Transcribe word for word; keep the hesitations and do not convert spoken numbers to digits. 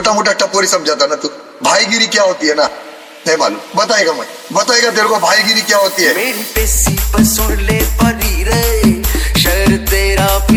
छोटा मोटा टपोरी समझाता ना तू। भाईगिरी क्या होती है ना नहीं मालूम, बताएगा मैं, बताएगा तेरे को भाईगिरी क्या होती है। मेरी पेशी पर सुन ले परी रे, शहर तेरा